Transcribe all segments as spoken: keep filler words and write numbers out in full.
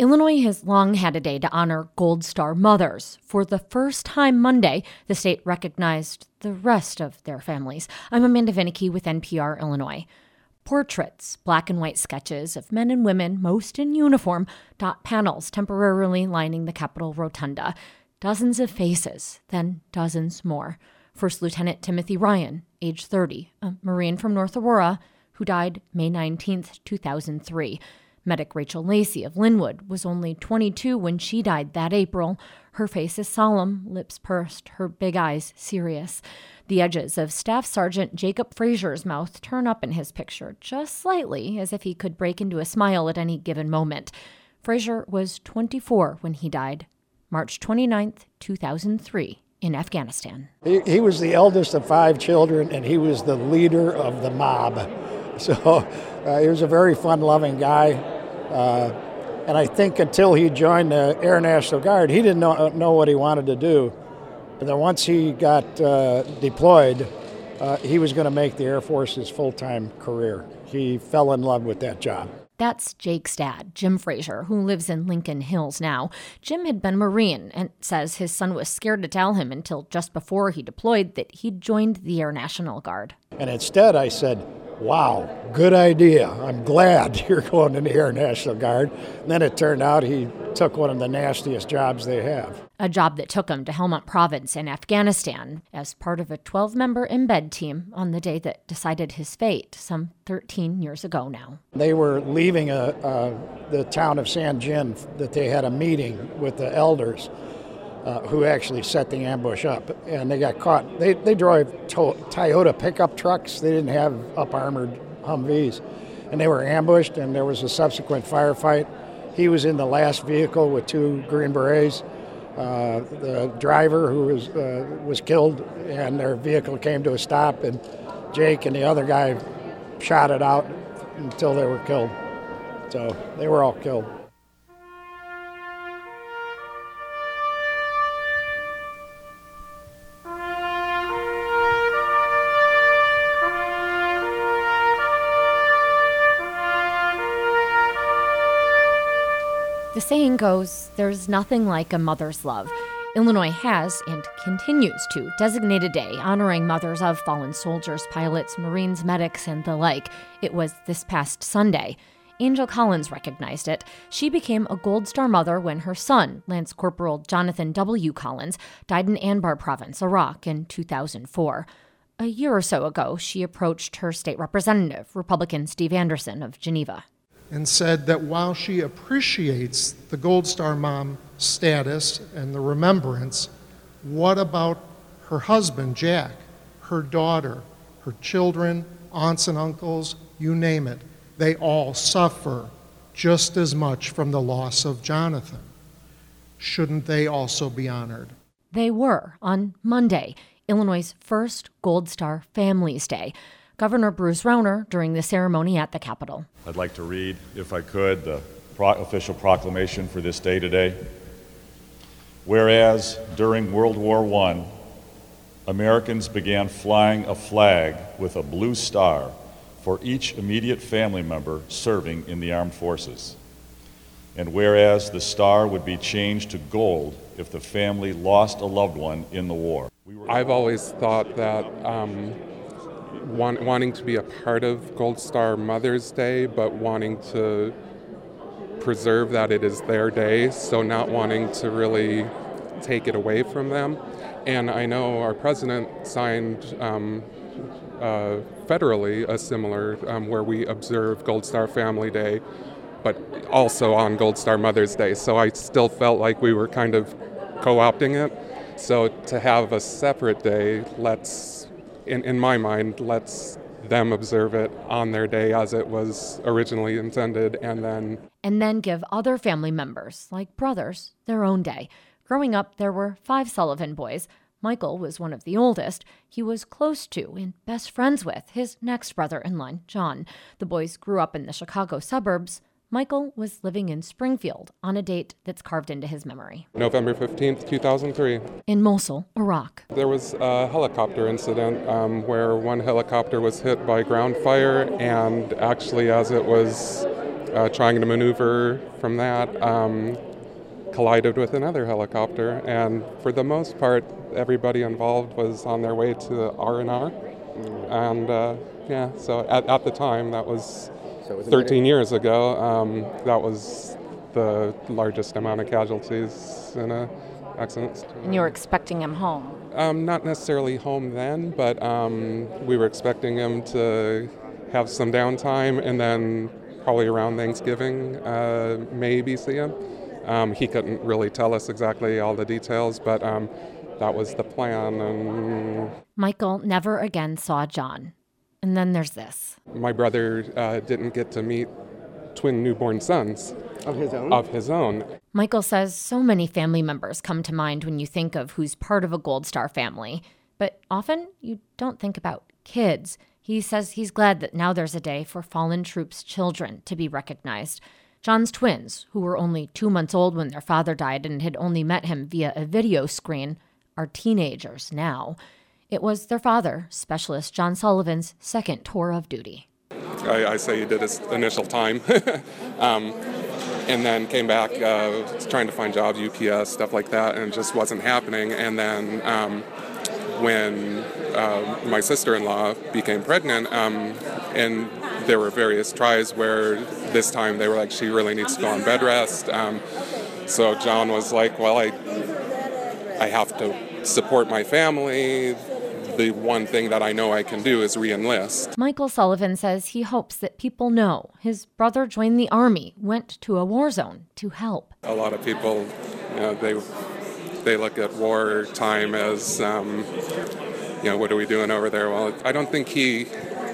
Illinois has long had a day to honor Gold Star mothers. For the first time Monday, the state recognized the rest of their families. I'm Amanda Vinicky with N P R Illinois. Portraits, black and white sketches of men and women, most in uniform, dot panels temporarily lining the Capitol Rotunda. Dozens of faces, then dozens more. First Lieutenant Timothy Ryan, age thirty, a Marine from North Aurora, who died May nineteenth, two thousand three. Medic Rachel Lacey of Linwood was only twenty-two when she died that April. Her face is solemn, lips pursed, her big eyes serious. The edges of Staff Sergeant Jacob Frazier's mouth turn up in his picture just slightly, as if he could break into a smile at any given moment. Frazier was twenty-four when he died, March twenty-ninth, two thousand three, in Afghanistan. He, he was the eldest of five children, and he was the leader of the mob. So uh, he was a very fun-loving guy. Uh, and I think until he joined the Air National Guard, he didn't know, know what he wanted to do. But then once he got uh, deployed, uh, he was going to make the Air Force his full-time career. He fell in love with that job. That's Jake's dad, Jim Frazier, who lives in Lincoln Hills now. Jim had been a Marine and says his son was scared to tell him until just before he deployed that he'd joined the Air National Guard. And instead I said, wow, good idea. I'm glad you're going in the Air National Guard. And then it turned out he took one of the nastiest jobs they have. A job that took him to Helmand Province in Afghanistan as part of a twelve-member embed team on the day that decided his fate some thirteen years ago now. They were leaving a, uh, the town of San Jin, that they had a meeting with the elders uh, who actually set the ambush up, and they got caught. They, they drove to- Toyota pickup trucks. They didn't have up-armored Humvees, and they were ambushed, and there was a subsequent firefight. He was in the last vehicle with two Green Berets. Uh, the driver who was uh, was killed, and their vehicle came to a stop, and Jake and the other guy shot it out until they were killed. So they were all killed. The saying goes, there's nothing like a mother's love. Illinois has, and continues to, designate a day honoring mothers of fallen soldiers, pilots, Marines, medics, and the like. It was this past Sunday. Angel Collins recognized it. She became a Gold Star mother when her son, Lance Corporal Jonathan W. Collins, died in Anbar Province, Iraq, in two thousand four. A year or so ago, she approached her state representative, Republican Steve Anderson of Geneva, and said that while she appreciates the Gold Star mom status and the remembrance, what about her husband, Jack, her daughter, her children, aunts and uncles, you name it? They all suffer just as much from the loss of Jonathan. Shouldn't they also be honored? They were on Monday, Illinois' first Gold Star Families Day. Governor Bruce Rauner during the ceremony at the Capitol. I'd like to read, if I could, the pro- official proclamation for this day today. Whereas during World War One, Americans began flying a flag with a blue star for each immediate family member serving in the armed forces. And whereas the star would be changed to gold if the family lost a loved one in the war. We were- I've always thought that um, Want, wanting to be a part of Gold Star Mother's Day, but wanting to preserve that it is their day, so not wanting to really take it away from them. And I know our president signed um, uh, federally a similar, um, where we observe Gold Star Family Day, but also on Gold Star Mother's Day. So I still felt like we were kind of co-opting it. So to have a separate day, let's In, in my mind, lets them observe it on their day as it was originally intended, and then... And then give other family members, like brothers, their own day. Growing up, there were five Sullivan boys. Michael was one of the oldest. He was close to and best friends with his next brother in line, John. The boys grew up in the Chicago suburbs. Michael was living in Springfield on a date that's carved into his memory. November fifteenth, two thousand three. In Mosul, Iraq. There was a helicopter incident um, where one helicopter was hit by ground fire, and actually as it was uh, trying to maneuver from that, um, collided with another helicopter, and for the most part, everybody involved was on their way to R and R. And uh, yeah, so at, at the time, that was So it was thirteen years ago, um, that was the largest amount of casualties in a accident. And you were expecting him home? Um, not necessarily home then, but um, we were expecting him to have some downtime and then probably around Thanksgiving, uh, maybe see him. Um, he couldn't really tell us exactly all the details, but um, that was the plan. And Michael never again saw John. And then there's this. my brother uh, didn't get to meet twin newborn sons Of his own? of his own. Michael says so many family members come to mind when you think of who's part of a Gold Star family. But often you don't think about kids. He says he's glad that now there's a day for fallen troops' children to be recognized. John's twins, who were only two months old when their father died and had only met him via a video screen, are teenagers now. It was their father, Specialist John Sullivan's second tour of duty. I, I say he did his initial time. um, and then came back uh, trying to find jobs, U P S, stuff like that, and it just wasn't happening. And then um, when uh, my sister-in-law became pregnant, um, and there were various tries where this time they were like, she really needs to go on bed rest. Um, so John was like, well, I, I have to support my family. The one thing that I know I can do is re-enlist. Michael Sullivan says he hopes that people know his brother joined the Army, went to a war zone to help. A lot of people, you know, they they look at wartime as, um, you know, what are we doing over there? Well, I don't think he.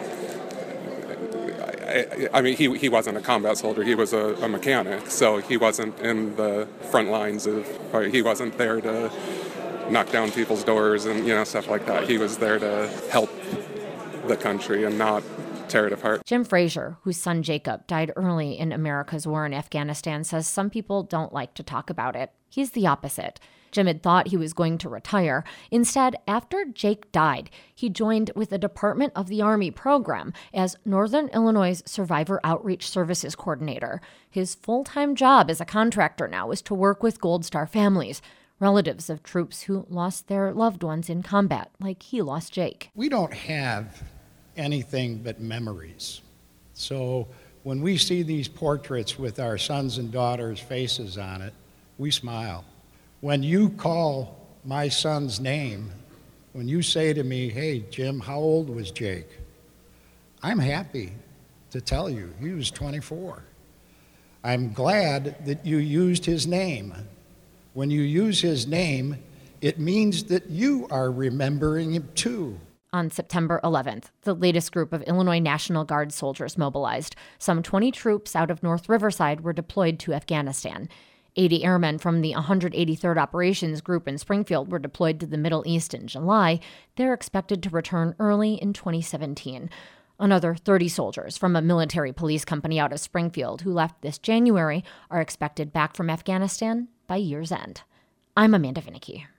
I, I mean, he he wasn't a combat soldier. He was a, a mechanic, so he wasn't in the front lines of. Or he wasn't there to knock down people's doors and, you know, stuff like that. He was there to help the country and not tear it apart. Jim Frazier, whose son Jacob died early in America's war in Afghanistan, says some people don't like to talk about it. He's the opposite. Jim had thought he was going to retire. Instead, after Jake died, he joined with the Department of the Army program as Northern Illinois' Survivor Outreach Services Coordinator. His full-time job as a contractor now is to work with Gold Star families, relatives of troops who lost their loved ones in combat, like he lost Jake. We don't have anything but memories. So when we see these portraits with our sons and daughters' faces on it, we smile. When you call my son's name, when you say to me, hey, Jim, how old was Jake? I'm happy to tell you he was twenty-four. I'm glad that you used his name. When you use his name, it means that you are remembering him too. On September eleventh, the latest group of Illinois National Guard soldiers mobilized. Some twenty troops out of North Riverside were deployed to Afghanistan. eighty airmen from the one hundred eighty-third Operations Group in Springfield were deployed to the Middle East in July. They're expected to return early in twenty seventeen. Another thirty soldiers from a military police company out of Springfield who left this January are expected back from Afghanistan by year's end. I'm Amanda Vinicky.